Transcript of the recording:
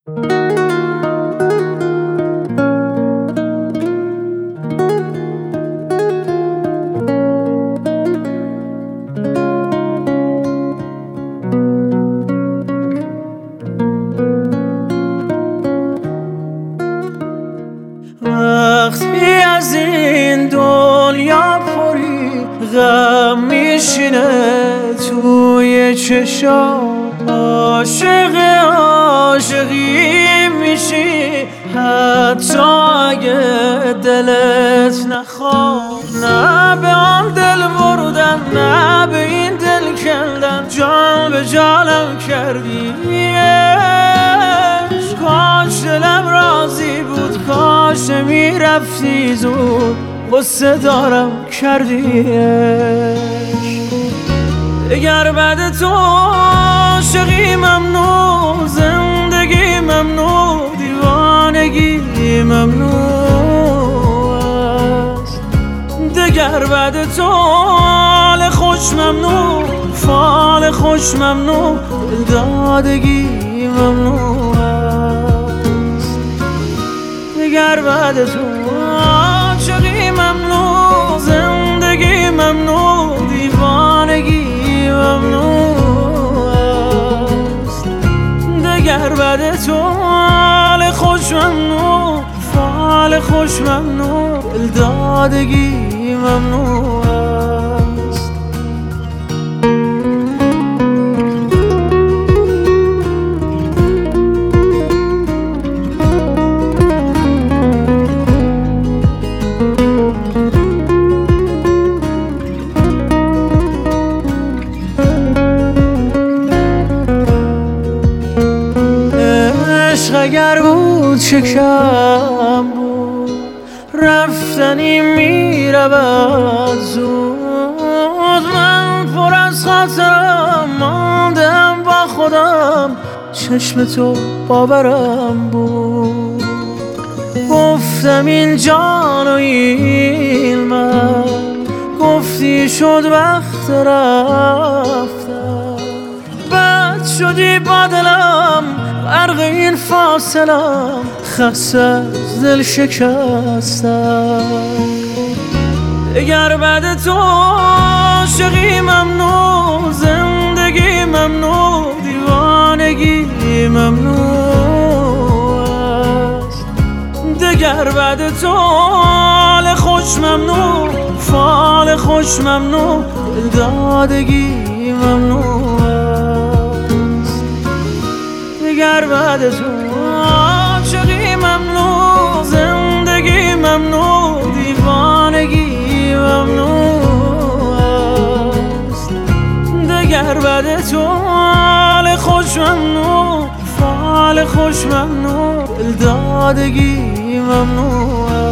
وقتی از این دنیا پری غم میشینه توی چشام، عاشق عاشقی میشی حتی اگه دلت نخواد. نه به آن دل بردن، نه به این دل کندن، جان به جانم کردی. کاش دلم راضی بود، کاش میرفتی زود، غصه دارم کردیش. اگر بعد تو عاشقی ممنوع، زندگی ممنوع، دیوانگی ممنوع است. دگر بعد تو حال خوش ممنوع، فال خوش ممنوع، دلدادگی ممنوع است. دگر بعد تو عاشقی ممنوع، زندگی ممنوع، دیوانگی ممنوع است. دگر بعد تو حال خوش ممنوع، فال خوش ممنوع، دلدادگی ممنوع است. اگر بود چه کم بود، رفتنی میرود زود. من پر از خاطرم ماندم با خودم، چشم تو باورم بود. گفتم این جان و این من، گفتی شد وقت رفتم. بد شدی با دلم، غرق این فاصلم، خسته از دل شکستم. اگر بعد تو عاشقی ممنوع، زندگی ممنوع، دیوانگی ممنوع است. دگر بعد تو حال خوش ممنوع، فال خوش ممنوع، دلدادگی ممنوع است. دگر بعد تو عاشقی ممنوع، زندگی ممنوع، دیوانگی ممنوع است. دگر بعد تو حال خوش ممنوع، فال خوش ممنوع، دلدادگی ممنوع است.